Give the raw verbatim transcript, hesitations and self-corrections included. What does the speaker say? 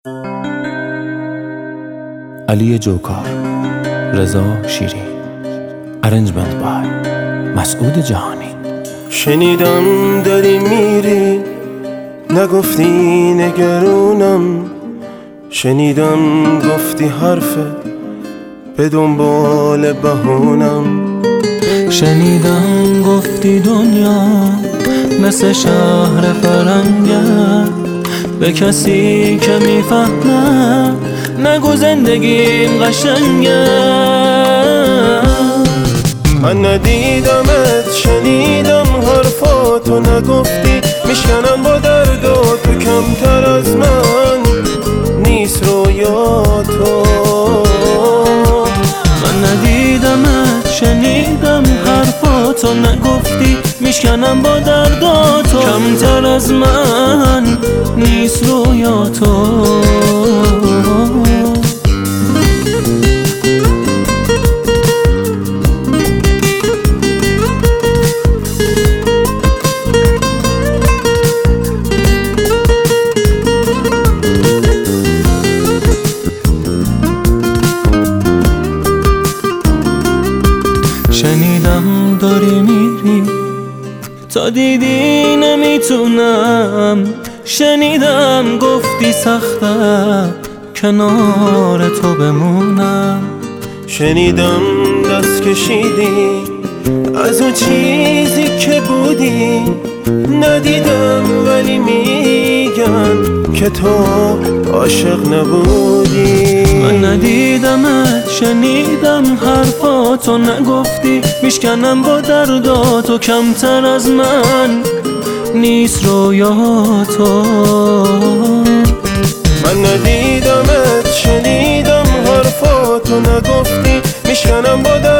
علی جوکار، رضا شیری، ارنجمنت بای مسعود جهانی. شنیدم داری میری، نگفتی نگرونم. شنیدم گفتی حرفه به دنبال بهونم. شنیدم گفتی دنیا مثل شهر فرنگه، به کسی که میفهمه نگو زندگیم قشنگه. من ندیدمت، شنیدم حرفاتو، نگفتی میشکنم با درد و تو کمتر از من نیست رویاتو. من ندیدمت، شنیدم حرفاتو، نگفتی میشکنم با درد و تو کمتر از من نیست رویاتو. شنیدم داری میری، تا دیدی نمیتونم. شنیدم گفتی سخته کنار تو بمونم. شنیدم دست کشیدی از اون چیزی که بودی. ندیدم ولی میگن که تو عاشق نبودی. من ندیدمت، شنیدم حرفاتو، نگفتی میشکنم با درداتو کمتر از من نیست رویاتو. من ندیدمت، شنیدم حرفاتو، نگفتی میشکنم با